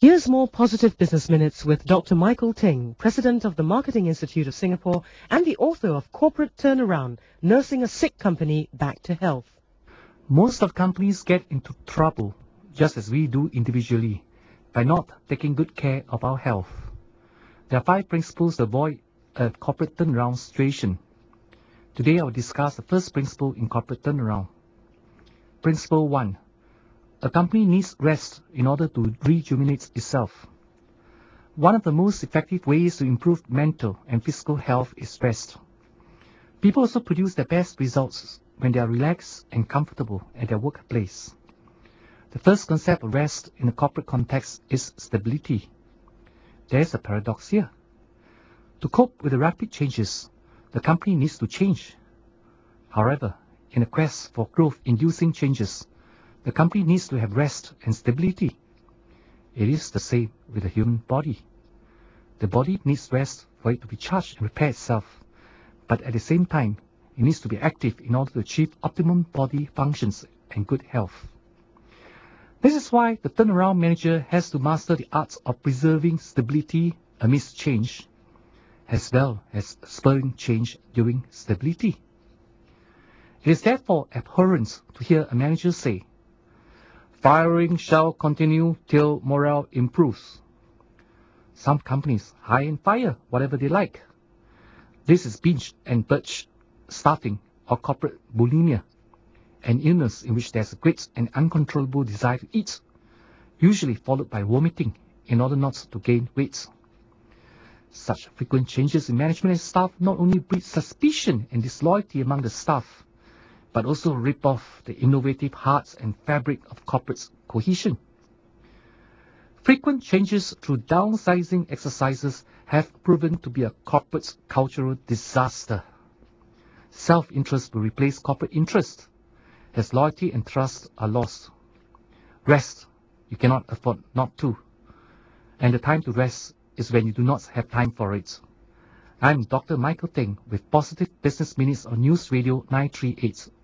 Here's more Positive Business Minutes with Dr. Michael Ting, President of the Marketing Institute of Singapore and the author of Corporate Turnaround, Nursing a Sick Company Back to Health. Most of companies get into trouble, just as we do individually, by not taking good care of our health. There are 5 principles to avoid a corporate turnaround situation. Today I will discuss the first principle in corporate turnaround. Principle 1. A company needs rest in order to rejuvenate itself. One of the most effective ways to improve mental and physical health is rest. People also produce their best results when they are relaxed and comfortable at their workplace. The first concept of rest in a corporate context is stability. There is a paradox here. To cope with the rapid changes, the company needs to change. However, in a quest for growth-inducing changes, the company needs to have rest and stability. It is the same with the human body. The body needs rest for it to recharge and repair itself, but at the same time, it needs to be active in order to achieve optimum body functions and good health. This is why the turnaround manager has to master the art of preserving stability amidst change, as well as spurring change during stability. It is therefore abhorrent to hear a manager say, "Firing shall continue till morale improves." Some companies hire and fire whatever they like. This is binge and purge staffing or corporate bulimia, an illness in which there is a great and uncontrollable desire to eat, usually followed by vomiting in order not to gain weight. Such frequent changes in management and staff not only breed suspicion and disloyalty among the staff, but also rip off the innovative heart and fabric of corporate cohesion. Frequent changes through downsizing exercises have proven to be a corporate cultural disaster. Self-interest will replace corporate interest, as loyalty and trust are lost. Rest, you cannot afford not to. And the time to rest is when you do not have time for it. I'm Dr. Michael Ting with Positive Business Minutes on News Radio 938.